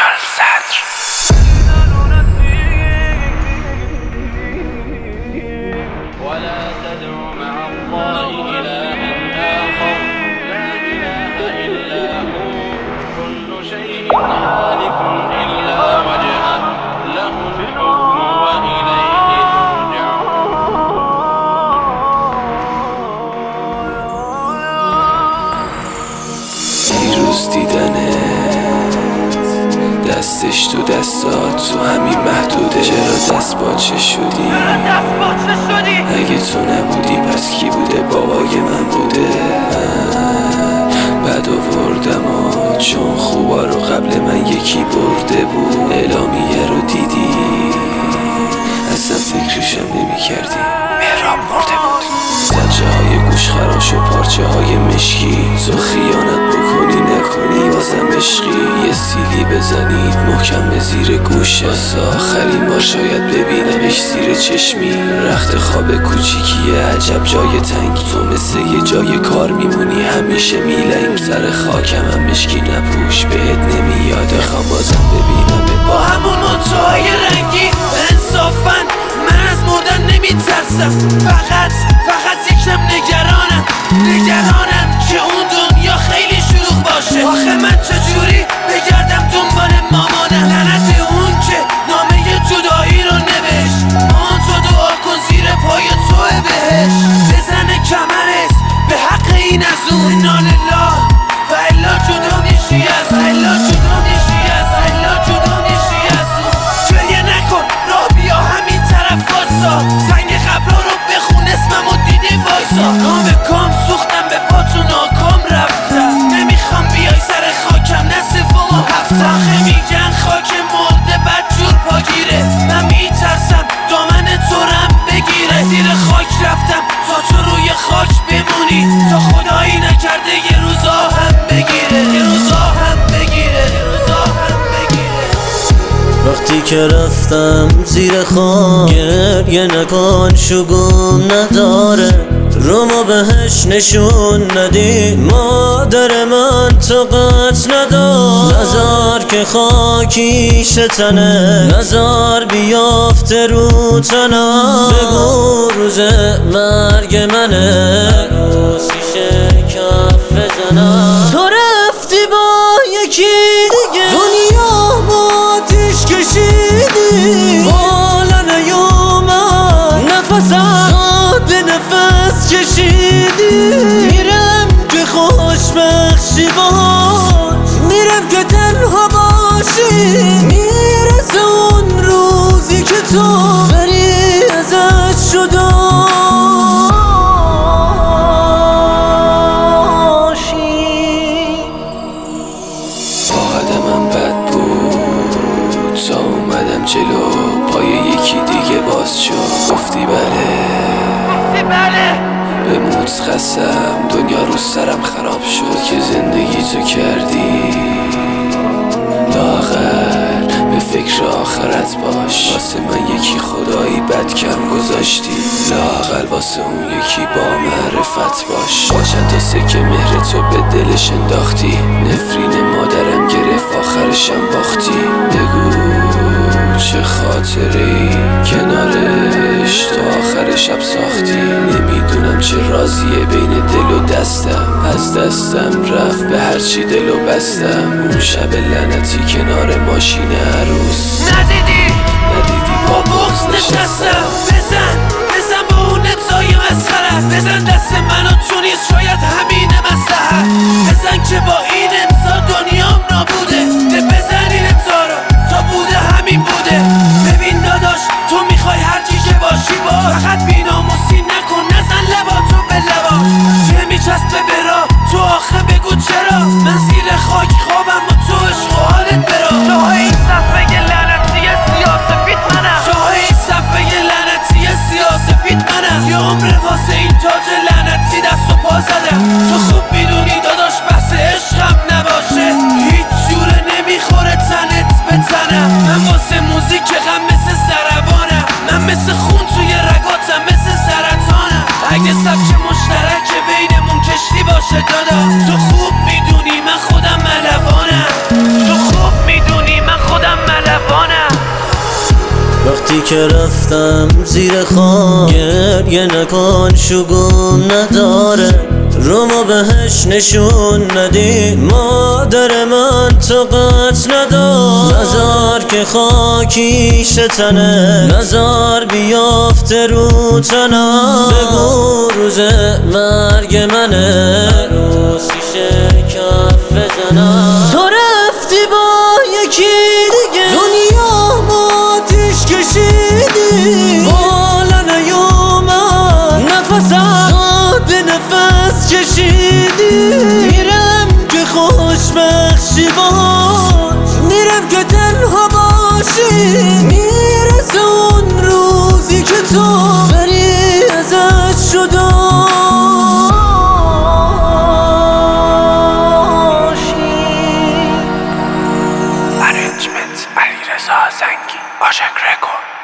دیروز دیدنت دستش تو دستات تو همین محدوده. چرا دست باچه شدی؟ اگه تو نبودی پس کی بوده؟ بابای من بوده. بد آوردم چون خوبا رو قبل من یکی برده بود. اعلامیه رو دیدی اصلا فکرشم نمی کردی. مهراب مرده بود. زجه های گوش خراش و پارچه های مشکی. تو خیانت بکنی نکنی بازم عشقی. یه سیلی بزنید محکم به زیر گوشه. واسه آخرین بار شاید ببینمش زیر چشمی. رخت خواب کوچیکیه عجب جای تنگی. تو مثل یه جای کار میمونی همیشه میلنگ. سر خاکم هم مشکی نپوش بهت نمیاد. خوام بازم ببینم با همون منتهای رنگی. انصافاً من از مردن نمیترسم. فقط یکم نگرانم که اون دنیا خیلی شلوغ باشه. آخه من چجوری بگردم دنبال مامانم؟ لعنت به اون که نامه جدایی رو نوشت. مان تو دعا کن زیر پای توه بهش. بزنه کمرت به حق این از اون. انا لله و الا جدا میشی از اون. گریه نکن راه بیا همین طرف واسا. زنگ قبرا رو بخون اسممو دیدی وایسا. کام به کام سوختم به پاتو ناکام رفتم. نمیخوام بیای سر خاکم نه سوم و هفتم. آخه میگن خاک مرده بدجور پاگیره. من میترسم دامن تو رم بگیره. زیر خاک رفتم تا تو روی خاک بمونی. تا خدایی نکرده یه روزا هم بگیره. وقتی که رفتم زیر خاک گریه نکن شگون نداره. رومو بهش نشون ندی مادر من طاقت ندار. نزار که خاکیش تنه نزار بیافته رو تنم. بگو روز مرگ منه شیشه کف بزنم. تو رفتی با یکی دیگه دنیا آتیش کشیدی. بالا نیومد نفسم به نفس کشیدی. میرم که خوشبخشی باش. میرم که تنها باشی. میرسه اون روزی که تو بری ازش جدا جلو پای یکی دیگه باز شد. گفتی بله به موز خستم دنیا رو سرم خراب شد. که زندگی تو کردی لاغر به فکر آخرت باش. واسه من یکی خدایی بد کم گذاشتی. لاغر واسه اون یکی با معرفت باش. با چند تا سکه مهر تو به دلش انداختی. نفرین مادرم گرفت آخرشم باختی. بگو چه خاطری کنارش تو آخر شب ساختی. نمیدونم چه رازیه بین دل و دستم. از دستم رفت به هرچی دل و بستم. اون شب لعنتی کنار ماشین عروس. ندیدی با بغض نشستم. بزن با اون ابزای مسخرت. بزن دست منو تو نیست شاید همین مصلحت. بزن که با این امضا دنیام نابوده. بزن این امضا رو تا بوده همین بوده. ببین داداش تو میخوای هر چی که باشی باش. فقط بیناموسی نکن نزن لباتو به لبا. چه میچسبه برا تو آخه بگو چرا. من زیر خاک خوابم و تو عشق و حالت برا. شاه این صفحه لعنتی سیاسفید منم. یه عمر واسه این تاج لعنتی دست و پا زدم. تو خوب میدونی داداش بحث عشقم نباشه. وقتی که رفتم زیر خاک گریه نکن شگون نداره رومو بهش نشون ندی مادر من طاقت ندار نزار که خاکیش تنه نزار بیافته رو تنم بگو روز مرگ منه عروسیشه کف بزنم تو رفتی با یکی دیگه دنیا ما آتیش کشیدی بالا نیومد نفسم ساده نفس کشیدی میرم که خوشبخشی باش میرم که تنها باشی میرسه اون روزی که تو بری ازش جدا Arrangement علیرضا زنگی عاشق رکورد